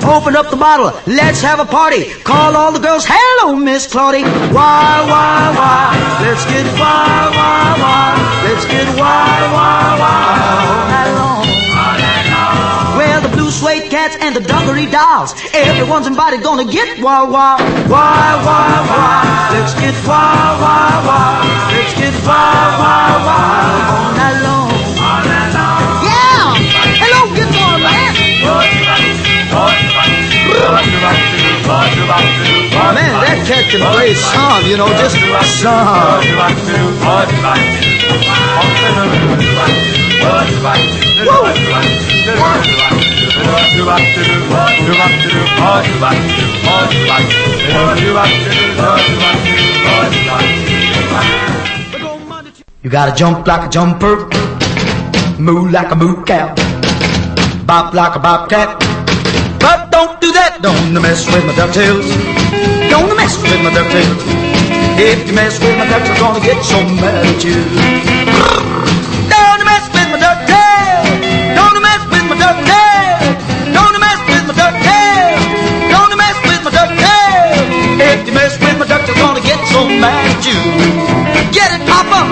Open up the bottle, let's have a party. Call all the girls, hello, Miss Claudie. Why, let's get wild, let's get wild, all night long. Well, the blue suede cats and the dungaree dolls, everyone's invited, gonna get wild, why, let's get wild, let's get wild, all night long. Yeah, hello, guitar man. Man, that cat can play song, you know, just a song. You gotta jump like a jumper, move like a moo cow, bop like a bobcat. But don't do that, don't mess with my ducktails. Don't mess with my ducktails. If you mess with my ducktails, I'm gonna get so mad at you. Don't mess with my ducktails. Don't mess with my ducktails. Don't mess with my ducktails. Don't mess with my ducktails. If you mess with my ducktails, I'm gonna get so mad at you. Get it, Papa?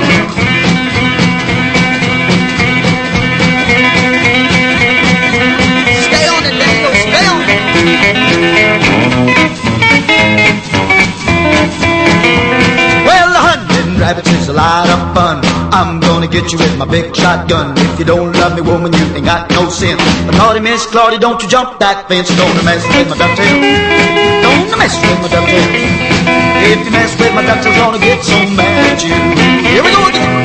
Well, hunting rabbits is a lot of fun. I'm gonna get you with my big shotgun. If you don't love me, woman, you ain't got no sense. But Claudie, Miss Claudie, don't you jump that fence. Don't mess with my ducktail. Don't mess with my ducktail. If you mess with my ducktail, I'm gonna get so mad at you. Here we go again.